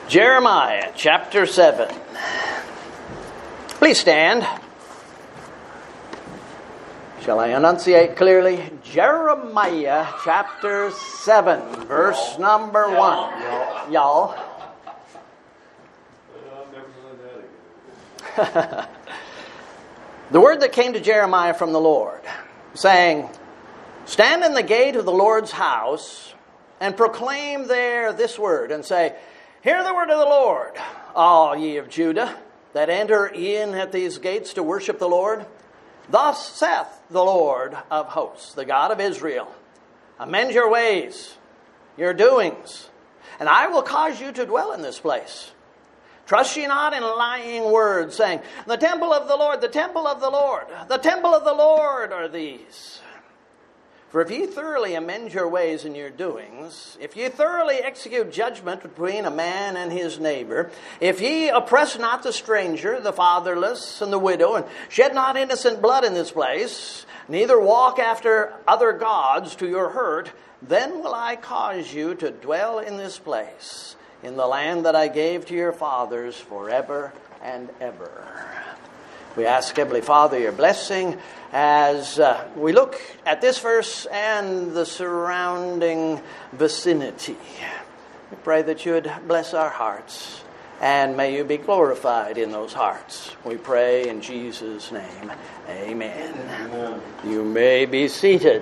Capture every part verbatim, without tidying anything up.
Jeremiah chapter seven. Please stand. Shall I enunciate clearly? Jeremiah chapter seven, verse number one. Y'all. The word that came to Jeremiah from the Lord, saying, "Stand in the gate of the Lord's house and proclaim there this word, and say, Hear the word of the Lord, all ye of Judah, that enter in at these gates to worship the Lord. Thus saith the Lord of hosts, the God of Israel, Amend your ways, your doings, and I will cause you to dwell in this place. Trust ye not in lying words, saying, The temple of the Lord, the temple of the Lord, the temple of the Lord are these. For if ye thoroughly amend your ways and your doings, if ye thoroughly execute judgment between a man and his neighbor, if ye oppress not the stranger, the fatherless, and the widow, and shed not innocent blood in this place, neither walk after other gods to your hurt, then will I cause you to dwell in this place, in the land that I gave to your fathers forever and ever." We ask, Heavenly Father, your blessing as uh, we look at this verse and the surrounding vicinity. We pray that you would bless our hearts, and may you be glorified in those hearts. We pray in Jesus' name. Amen. Amen. You may be seated.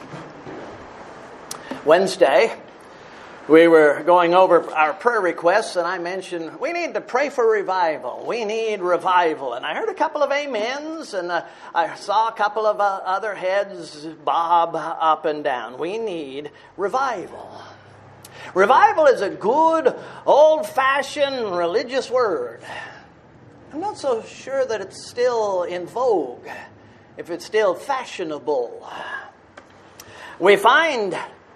Wednesday, we were going over our prayer requests, and I mentioned we need to pray for revival. We need revival. And I heard a couple of amens, and uh, I saw a couple of uh, other heads bob up and down. We need revival. Revival is a good, old-fashioned religious word. I'm not so sure that it's still in vogue, if it's still fashionable. We find...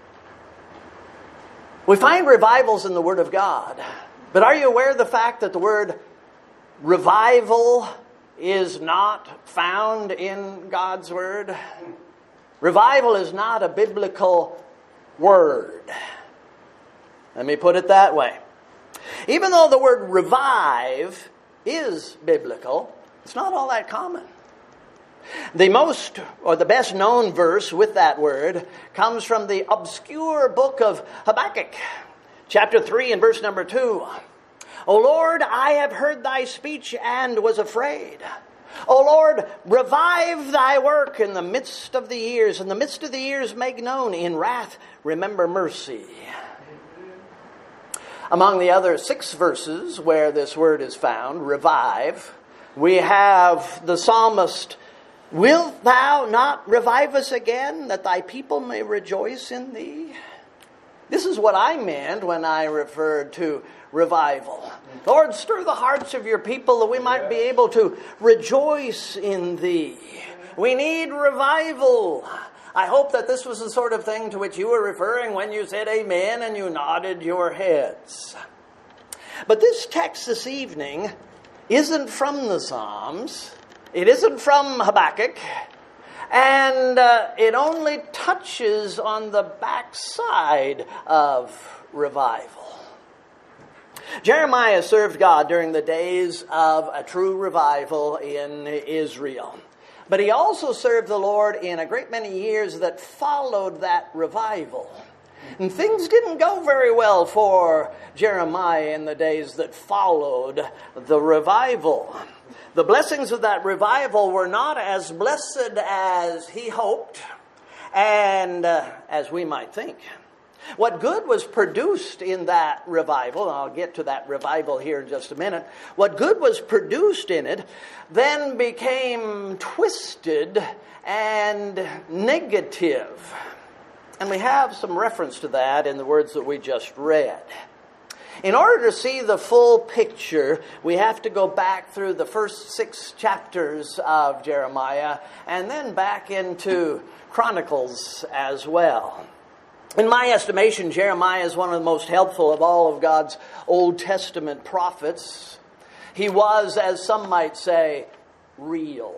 We find revivals in the Word of God. But are you aware of the fact that the word revival is not found in God's Word? Revival is not a biblical word. Let me put it that way. Even though the word revive is biblical, it's not all that common. The most, or the best known verse with that word comes from the obscure book of Habakkuk, chapter three and verse number two. O Lord, I have heard thy speech and was afraid. O Lord, revive thy work in the midst of the years. In the midst of the years make known. In wrath remember mercy. Among the other six verses where this word is found, revive, we have the psalmist, Wilt thou not revive us again, that thy people may rejoice in thee? This is what I meant when I referred to revival. Lord, stir the hearts of your people that we might be able to rejoice in thee. We need revival. I hope that this was the sort of thing to which you were referring when you said amen and you nodded your heads. But this text this evening isn't from the Psalms. It isn't from Habakkuk, and uh, it only touches on the backside of revival. Jeremiah served God during the days of a true revival in Israel. But he also served the Lord in a great many years that followed that revival. And things didn't go very well for Jeremiah in the days that followed the revival. The blessings of that revival were not as blessed as he hoped and uh, as we might think. What good was produced in that revival, and I'll get to that revival here in just a minute, what good was produced in it then became twisted and negative. And we have some reference to that in the words that we just read. In order to see the full picture, we have to go back through the first six chapters of Jeremiah and then back into Chronicles as well. In my estimation, Jeremiah is one of the most helpful of all of God's Old Testament prophets. He was, as some might say, real.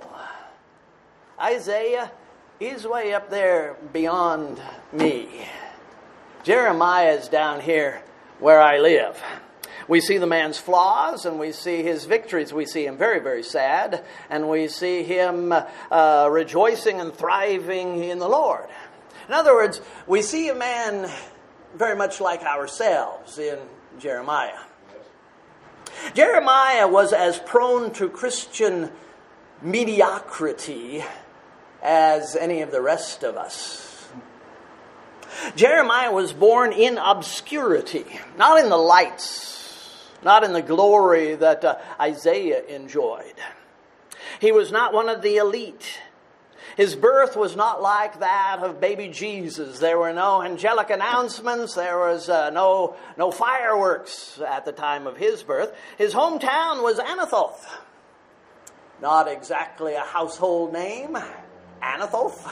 Isaiah is way up there beyond me. Jeremiah is down here where I live. We see the man's flaws and we see his victories. We see him very, very sad, and we see him uh, rejoicing and thriving in the Lord. In other words, we see a man very much like ourselves in Jeremiah. Jeremiah was as prone to Christian mediocrity as any of the rest of us. Jeremiah was born in obscurity, not in the lights, not in the glory that uh, Isaiah enjoyed. He was not one of the elite. His birth was not like that of baby Jesus. There were no angelic announcements. There was uh, no, no fireworks at the time of his birth. His hometown was Anathoth. Not exactly a household name, Anathoth.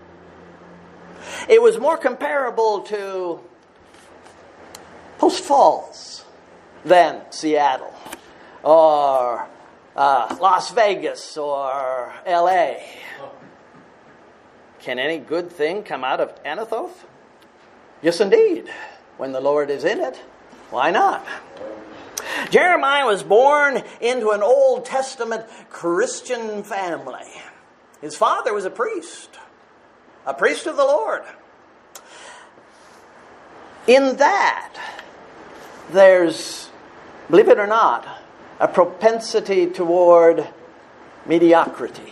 It was more comparable to Post Falls than Seattle or uh, Las Vegas or L A Can any good thing come out of Anathoth? Yes, indeed. When the Lord is in it, why not? Jeremiah was born into an Old Testament Christian family. His father was a priest, a priest of the Lord. In that, there's, believe it or not, a propensity toward mediocrity.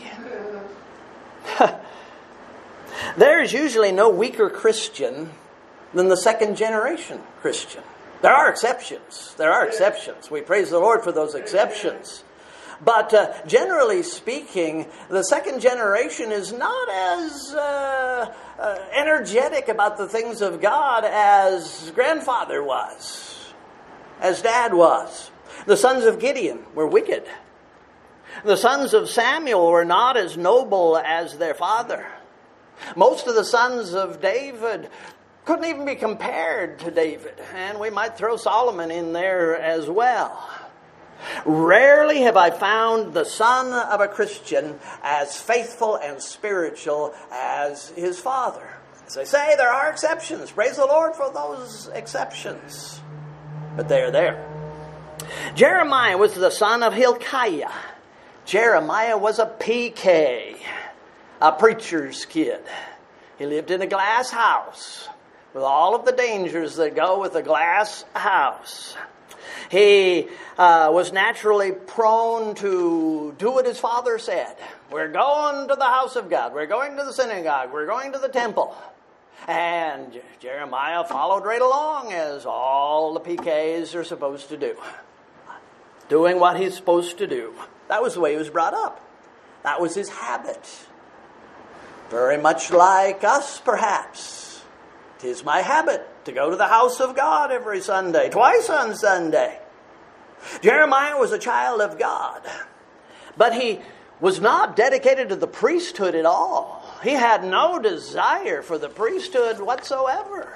There is usually no weaker Christian than the second generation Christian. There are exceptions. There are exceptions. We praise the Lord for those exceptions. But uh, generally speaking, the second generation is not as uh, uh, energetic about the things of God as grandfather was, as dad was. The sons of Gideon were wicked. The sons of Samuel were not as noble as their father. Most of the sons of David couldn't even be compared to David. And we might throw Solomon in there as well. Rarely have I found the son of a Christian as faithful and spiritual as his father. As I say, there are exceptions. Praise the Lord for those exceptions. But they are there. Jeremiah was the son of Hilkiah. Jeremiah was a P K, a preacher's kid. He lived in a glass house with all of the dangers that go with a glass house. He uh, was naturally prone to do what his father said. We're going to the house of God. We're going to the synagogue. We're going to the temple. And Jeremiah followed right along, as all the P Ks are supposed to do. Doing what he's supposed to do. That was the way he was brought up. That was his habit. Very much like us, perhaps. 'Tis my habit to go to the house of God every Sunday, twice on Sunday. Jeremiah was a child of God, but he was not dedicated to the priesthood at all. He had no desire for the priesthood whatsoever.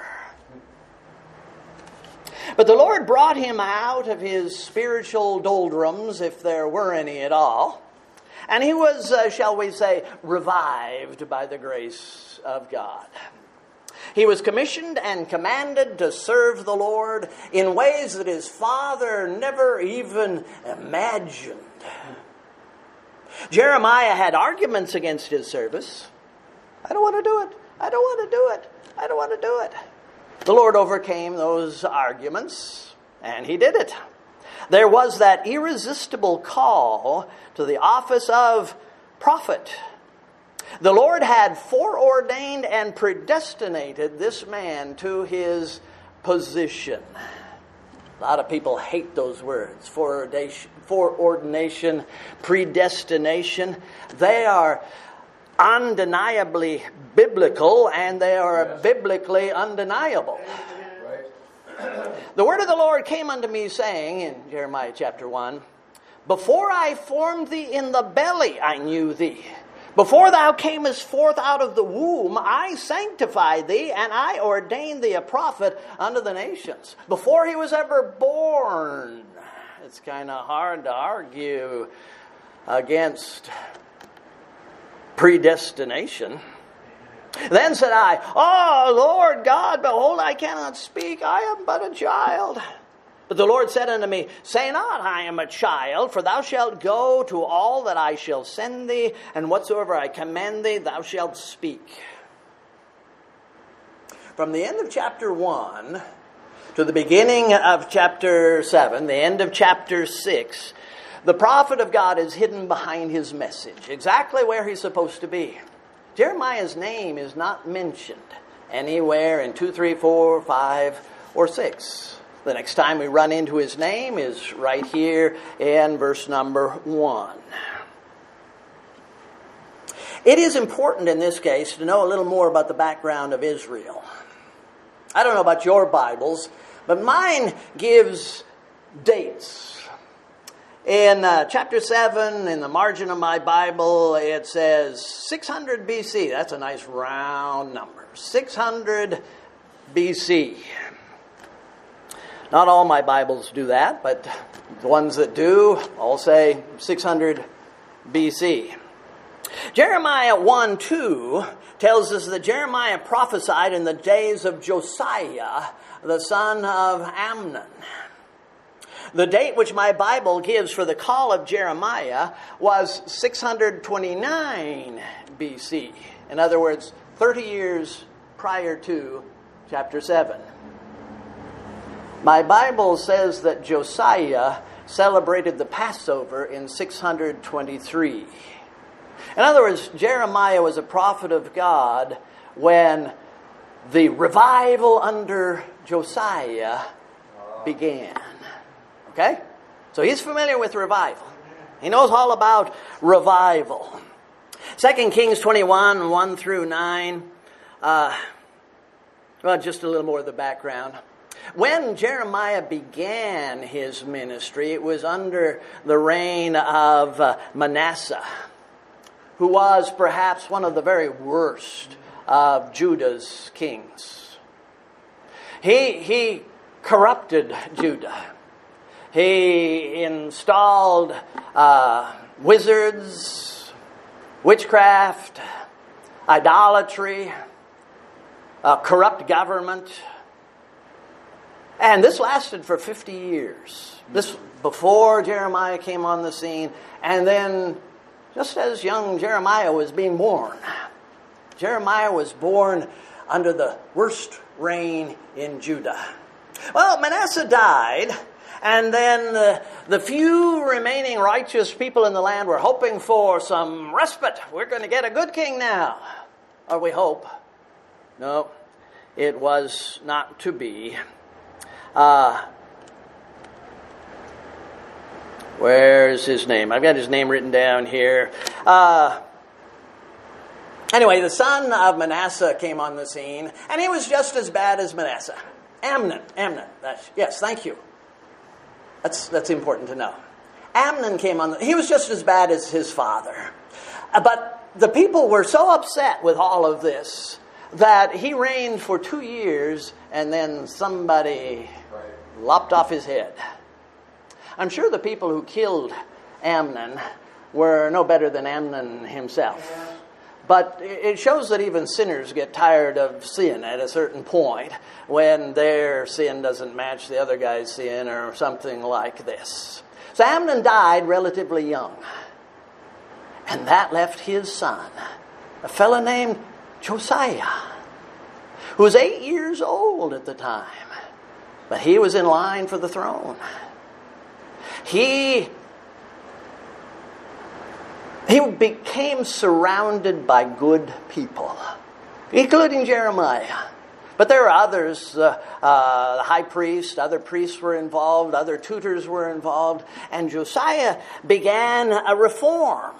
But the Lord brought him out of his spiritual doldrums, if there were any at all, and he was, uh, shall we say, revived by the grace of God. He was commissioned and commanded to serve the Lord in ways that his father never even imagined. Jeremiah had arguments against his service. I don't want to do it. I don't want to do it. I don't want to do it. The Lord overcame those arguments, and he did it. There was that irresistible call to the office of prophet. The Lord had foreordained and predestinated this man to his position. A lot of people hate those words, foreordination, foreordination, predestination. They are undeniably biblical, and they are yes. biblically undeniable. Right. The word of the Lord came unto me, saying in Jeremiah chapter one, before I formed thee in the belly, I knew thee. Before thou camest forth out of the womb, I sanctified thee, and I ordained thee a prophet unto the nations. Before he was ever born. It's kind of hard to argue against predestination. Then said I, Oh, Lord God, behold, I cannot speak. I am but a child. But the Lord said unto me, Say not, I am a child, for thou shalt go to all that I shall send thee, and whatsoever I command thee, thou shalt speak. From the end of chapter one to the beginning of chapter seven, the end of chapter six, the prophet of God is hidden behind his message, exactly where he's supposed to be. Jeremiah's name is not mentioned anywhere in two, three, four, five, or six. The next time we run into his name is right here in verse number one. It is important in this case to know a little more about the background of Israel. I don't know about your Bibles, but mine gives dates. In uh, chapter seven, in the margin of my Bible, it says six hundred B C. That's a nice round number. six hundred B C. Not all my Bibles do that, but the ones that do all say six hundred B C. Jeremiah one two tells us that Jeremiah prophesied in the days of Josiah, the son of Amnon. The date which my Bible gives for the call of Jeremiah was six hundred twenty-nine B C. In other words, thirty years prior to chapter seven. My Bible says that Josiah celebrated the Passover in six hundred twenty-three. In other words, Jeremiah was a prophet of God when the revival under Josiah began. Okay? So he's familiar with revival. He knows all about revival. Second Kings twenty-one, one through nine. Uh, well, just a little more of the background. When Jeremiah began his ministry, it was under the reign of uh, Manasseh, who was perhaps one of the very worst of Judah's kings. He, he corrupted Judah. He installed uh, wizards, witchcraft, idolatry, a corrupt government. And this lasted for fifty years. This before Jeremiah came on the scene. And then, just as young Jeremiah was being born, Jeremiah was born under the worst reign in Judah. Well, Manasseh died. And then the, the few remaining righteous people in the land were hoping for some respite. We're going to get a good king now. Or we hope. No, it was not to be. Uh, where's his name? I've got his name written down here. Uh, anyway, the son of Manasseh came on the scene, and he was just as bad as Manasseh. Amnon. Amnon. That's, yes, thank you. That's that's important to know. Amnon came on. The, he was just as bad as his father. Uh, but the people were so upset with all of this that he reigned for two years, and then somebody lopped off his head. I'm sure the people who killed Amnon were no better than Amnon himself. But it shows that even sinners get tired of sin at a certain point when their sin doesn't match the other guy's sin or something like this. So Amnon died relatively young. And that left his son, a fellow named Josiah, who was eight years old at the time. But he was in line for the throne. He, he became surrounded by good people, including Jeremiah. But there were others, uh, uh, the high priest, other priests were involved, other tutors were involved, and Josiah began a reform.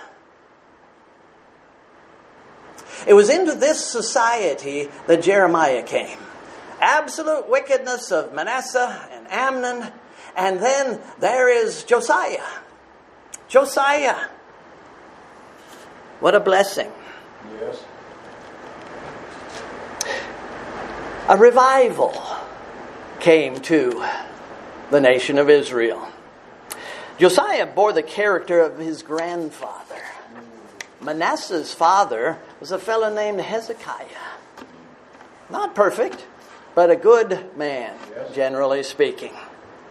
It was into this society that Jeremiah came. Absolute wickedness of Manasseh and Amnon, and then there is Josiah. Josiah. What a blessing. Yes. A revival came to the nation of Israel. Josiah bore the character of his grandfather. Manasseh's father was a fellow named Hezekiah. Not perfect, but a good man, Yes. generally speaking.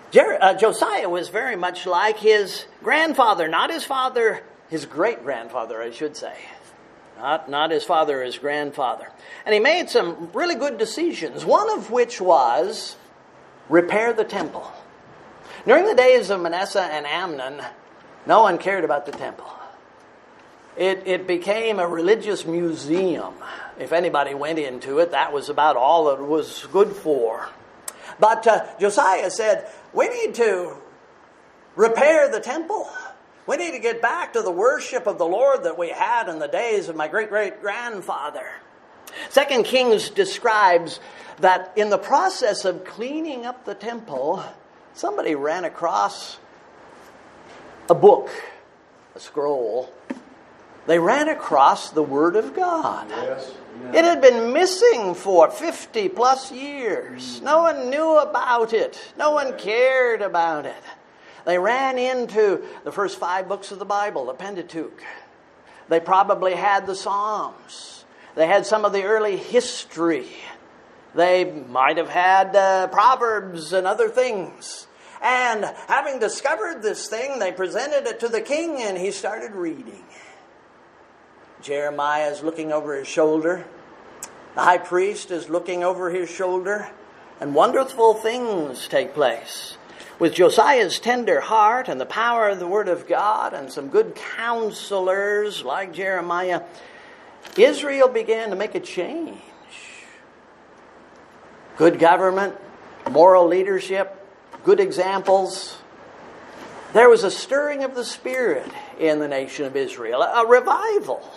Jer- uh, Josiah was very much like his grandfather, not his father, his great-grandfather, I should say. Not, not his father, his grandfather. And he made some really good decisions, one of which was repair the temple. During the days of Manasseh and Amnon, no one cared about the temple. It, it became a religious museum. If anybody went into it, that was about all it was good for. But uh, Josiah said, we need to repair the temple. We need to get back to the worship of the Lord that we had in the days of my great-great-grandfather. Second Kings describes that in the process of cleaning up the temple, somebody ran across a book, a scroll. They ran across the Word of God. Yes. It had been missing for fifty plus years. No one knew about it. No one cared about it. They ran into the first five books of the Bible, the Pentateuch. They probably had the Psalms. They had some of the early history. They might have had uh, Proverbs and other things. And having discovered this thing, they presented it to the king, and he started reading. Jeremiah is looking over his shoulder. The high priest is looking over his shoulder. And wonderful things take place. With Josiah's tender heart and the power of the Word of God and some good counselors like Jeremiah, Israel began to make a change. Good government, moral leadership, good examples. There was a stirring of the Spirit in the nation of Israel, a revival.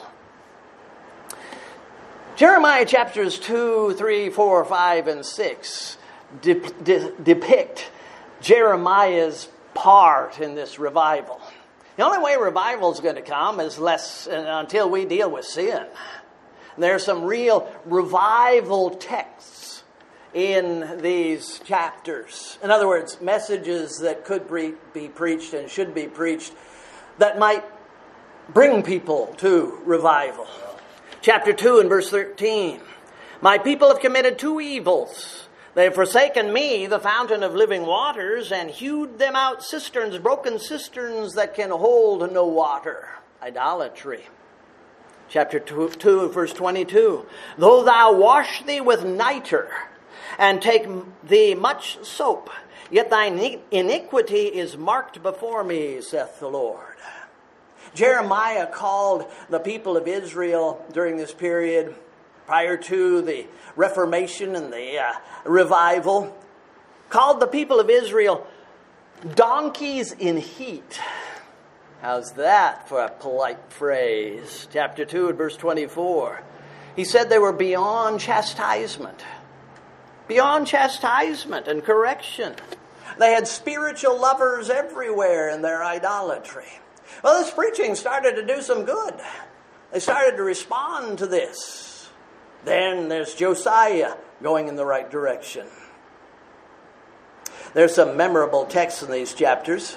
Jeremiah chapters two, three, four, five, and six de- de- depict Jeremiah's part in this revival. The only way revival is going to come is less until we deal with sin. There are some real revival texts in these chapters. In other words, messages that could be preached and should be preached that might bring people to revival. Chapter two and verse thirteen. My people have committed two evils. They have forsaken me, the fountain of living waters, and hewed them out cisterns, broken cisterns that can hold no water. Idolatry. Chapter two, two verse twenty-two. Though thou wash thee with nitre, and take thee much soap, yet thine iniquity is marked before me, saith the Lord. Jeremiah called the people of Israel during this period, prior to the Reformation and the uh, revival, called the people of Israel donkeys in heat. How's that for a polite phrase? Chapter two and verse twenty-four. He said they were beyond chastisement. Beyond chastisement and correction. They had spiritual lovers everywhere in their idolatry. Well, this preaching started to do some good. They started to respond to this. Then there's Josiah going in the right direction. There's some memorable texts in these chapters.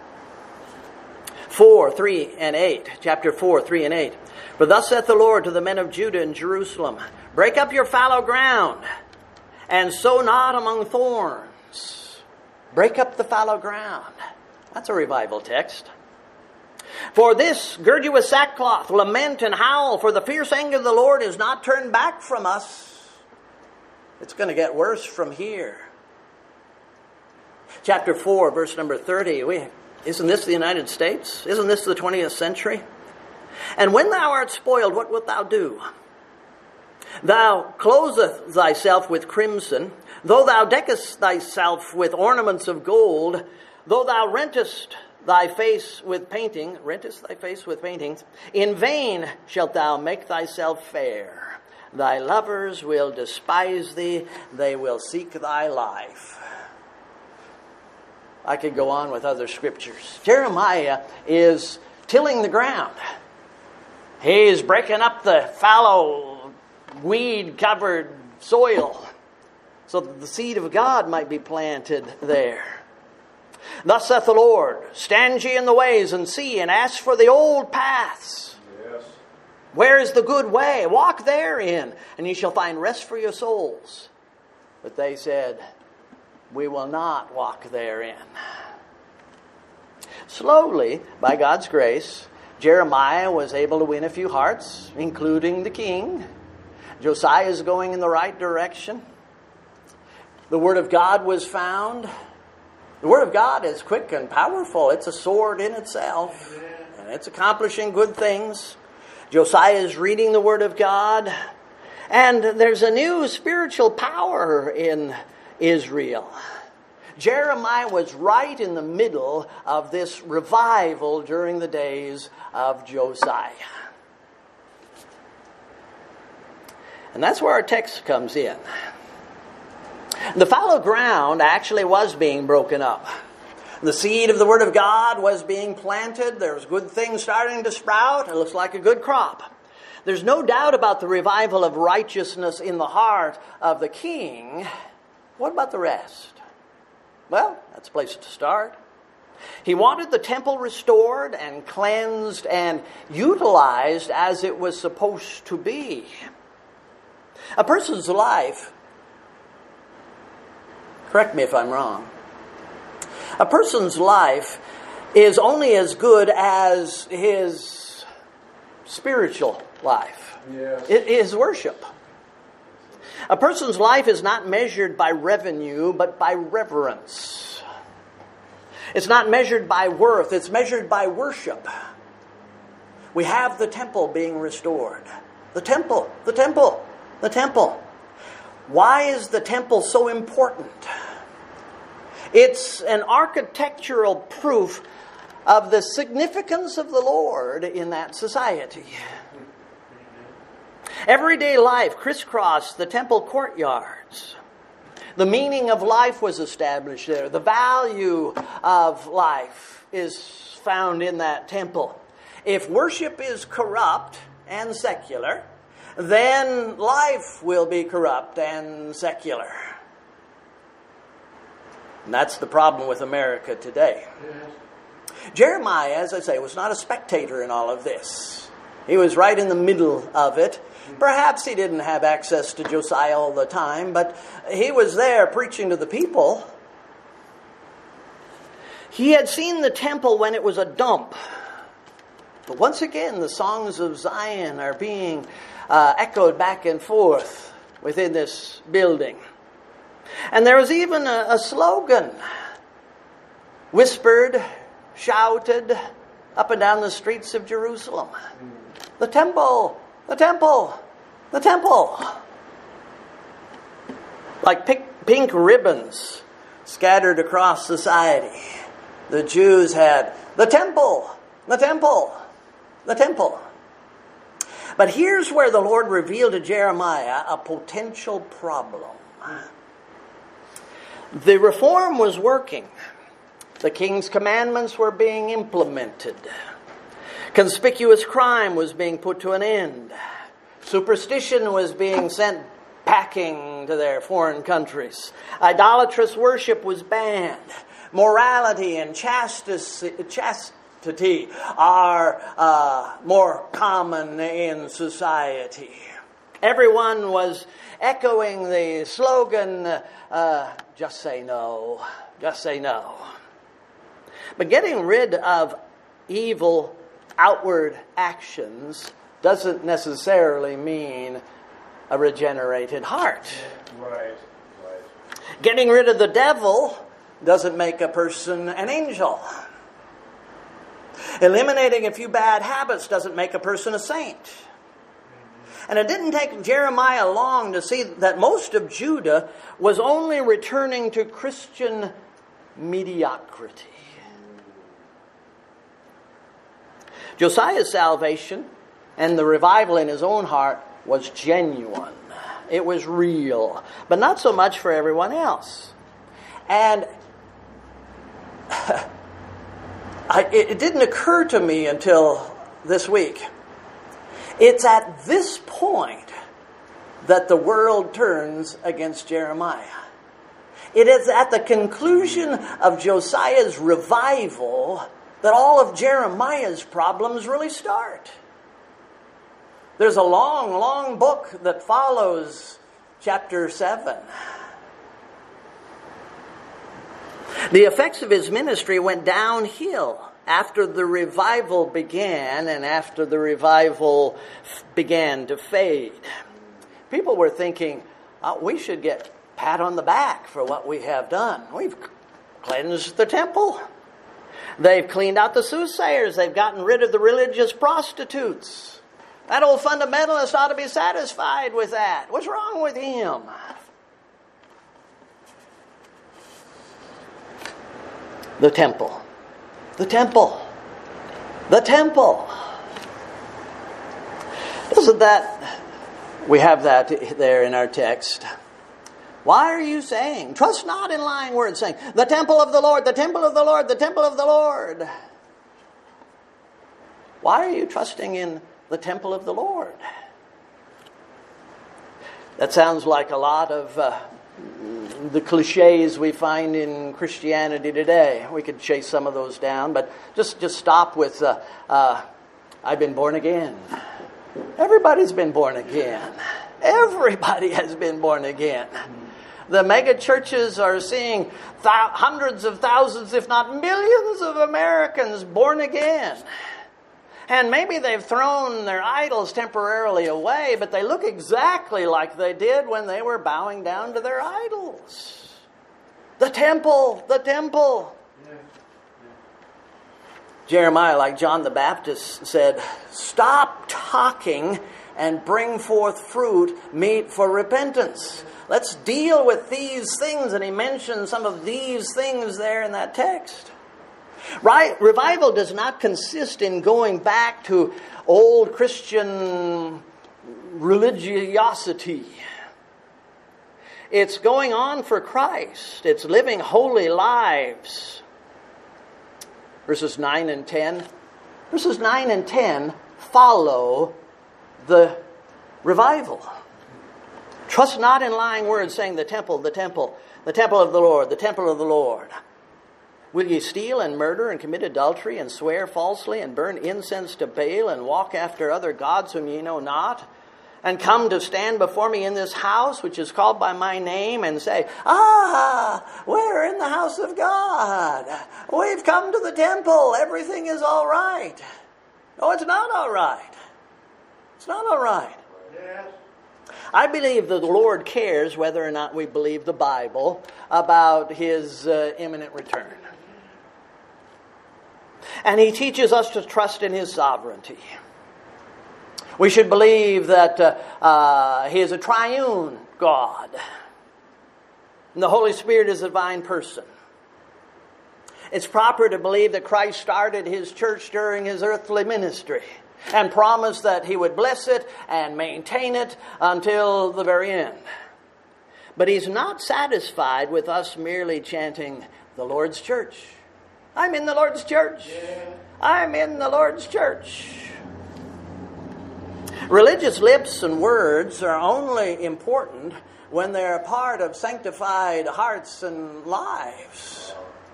four, three, and eight. Chapter four, three, and eight. For thus saith the Lord to the men of Judah and Jerusalem, break up your fallow ground, and sow not among thorns. Break up the fallow ground. That's a revival text. For this, gird you with sackcloth, lament and howl, for the fierce anger of the Lord is not turned back from us. It's going to get worse from here. Chapter four, verse number thirty. We, isn't this the United States? Isn't this the twentieth century? And when thou art spoiled, what wilt thou do? Thou clothest thyself with crimson, though thou deckest thyself with ornaments of gold, though thou rentest thy face with painting, rentest thy face with paintings, in vain shalt thou make thyself fair. Thy lovers will despise thee, they will seek thy life. I could go on with other scriptures. Jeremiah is tilling the ground. He's breaking up the fallow, weed-covered soil so that the seed of God might be planted there. Thus saith the Lord, stand ye in the ways and see, and ask for the old paths. Yes. Where is the good way? Walk therein, and ye shall find rest for your souls. But they said, we will not walk therein. Slowly, by God's grace, Jeremiah was able to win a few hearts, including the king. Josiah is going in the right direction. The Word of God was found. The Word of God is quick and powerful. It's a sword in itself. And it's accomplishing good things. Josiah is reading the Word of God. And there's a new spiritual power in Israel. Jeremiah was right in the middle of this revival during the days of Josiah. And that's where our text comes in. The fallow ground actually was being broken up. The seed of the Word of God was being planted. There was good things starting to sprout. It looks like a good crop. There's no doubt about the revival of righteousness in the heart of the king. What about the rest? Well, that's a place to start. He wanted the temple restored and cleansed and utilized as it was supposed to be. A person's life, correct me if I'm wrong, a person's life is only as good as his spiritual life. Yes. It is worship. A person's life is not measured by revenue, but by reverence. It's not measured by worth, it's measured by worship. We have the temple being restored. The temple, the temple, the temple. Why is the temple so important? It's an architectural proof of the significance of the Lord in that society. Everyday life crisscrossed the temple courtyards. The meaning of life was established there. The value of life is found in that temple. If worship is corrupt and secular, then life will be corrupt and secular. And that's the problem with America today. Yes. Jeremiah, as I say, was not a spectator in all of this. He was right in the middle of it. Perhaps he didn't have access to Josiah all the time, but he was there preaching to the people. He had seen the temple when it was a dump. But once again, the songs of Zion are being uh, echoed back and forth within this building. And there was even a, a slogan whispered, shouted up and down the streets of Jerusalem. The temple, the temple, the temple. Like pink, pink ribbons scattered across society. The Jews had the temple, the temple, the temple. But here's where the Lord revealed to Jeremiah a potential problem. The reform was working. The king's commandments were being implemented. Conspicuous crime was being put to an end. Superstition was being sent packing to their foreign countries. Idolatrous worship was banned. Morality and chastity are uh, more common in society. Everyone was echoing the slogan, uh, just say no, just say no. But getting rid of evil outward actions doesn't necessarily mean a regenerated heart. Right, right. Getting rid of the devil doesn't make a person an angel. Eliminating a few bad habits doesn't make a person a saint. And it didn't take Jeremiah long to see that most of Judah was only returning to Christian mediocrity. Josiah's salvation and the revival in his own heart was genuine. It was real, but not so much for everyone else. And I, it, it didn't occur to me until this week. It's at this point that the world turns against Jeremiah. It is at the conclusion of Josiah's revival that all of Jeremiah's problems really start. There's a long, long book that follows chapter seven. The effects of his ministry went downhill after the revival began and after the revival began to fade. People were thinking, oh, we should get pat on the back for what we have done. We've cleansed the temple. They've cleaned out the soothsayers. They've gotten rid of the religious prostitutes. That old fundamentalist ought to be satisfied with that. What's wrong with him? The temple. The temple. The temple. Isn't that, we have that there in our text. Why are you saying, trust not in lying words, saying, the temple of the Lord, the temple of the Lord, the temple of the Lord. Why are you trusting in the temple of the Lord? That sounds like a lot of uh, the cliches we find in Christianity today. We could chase some of those down, but just, just stop with, uh, uh, I've been born again. Everybody's been born again. Everybody has been born again. The mega churches are seeing th- hundreds of thousands, if not millions of Americans born again. And maybe they've thrown their idols temporarily away, but they look exactly like they did when they were bowing down to their idols. The temple, the temple. Yeah. Yeah. Jeremiah, like John the Baptist, said, stop talking and bring forth fruit meet for repentance. Let's deal with these things. And he mentioned some of these things there in that text. Right? Revival does not consist in going back to old Christian religiosity. It's going on for Christ. It's living holy lives. Verses nine and ten. Verses nine and ten follow the revival. Trust not in lying words, saying the temple, the temple, the temple of the Lord, the temple of the Lord. Will ye steal and murder and commit adultery and swear falsely and burn incense to Baal and walk after other gods whom ye know not? And come to stand before me in this house which is called by my name and say, ah, we're in the house of God. We've come to the temple. Everything is all right. No, it's not all right. It's not all right. Yes. I believe that the Lord cares whether or not we believe the Bible about His uh, imminent return. And He teaches us to trust in His sovereignty. We should believe that uh, uh, He is a triune God. And the Holy Spirit is a divine person. It's proper to believe that Christ started His church during His earthly ministry and promised that He would bless it and maintain it until the very end. But He's not satisfied with us merely chanting the Lord's church. I'm in the Lord's church. Yeah. I'm in the Lord's church. Religious lips and words are only important when they're a part of sanctified hearts and lives.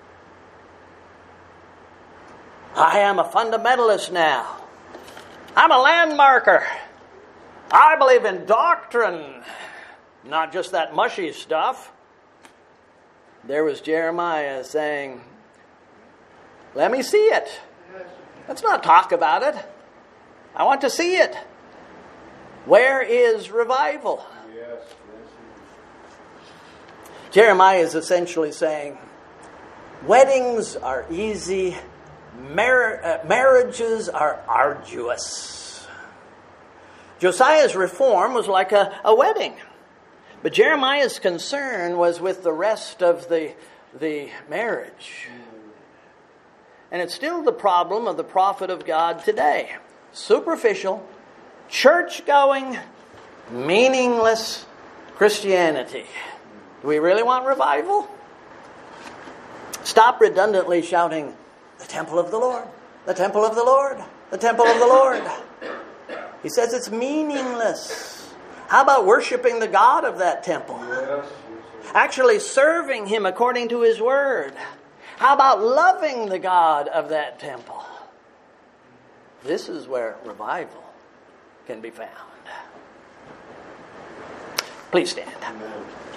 I am a fundamentalist now. I'm a landmarker. I believe in doctrine, not just that mushy stuff. There was Jeremiah saying, let me see it. Let's not talk about it. I want to see it. Where is revival? Yes. Jeremiah is essentially saying, weddings are easy. Mar- uh, marriages are arduous. Josiah's reform was like a, a wedding. But Jeremiah's concern was with the rest of the, the marriage. And it's still the problem of the prophet of God today. Superficial, church-going, meaningless Christianity. Do we really want revival? Stop redundantly shouting, the temple of the Lord, the temple of the Lord, the temple of the Lord. He says it's meaningless. How about worshiping the God of that temple? Yes. Actually serving Him according to His word. How about loving the God of that temple? This is where revival can be found. Please stand. Amen.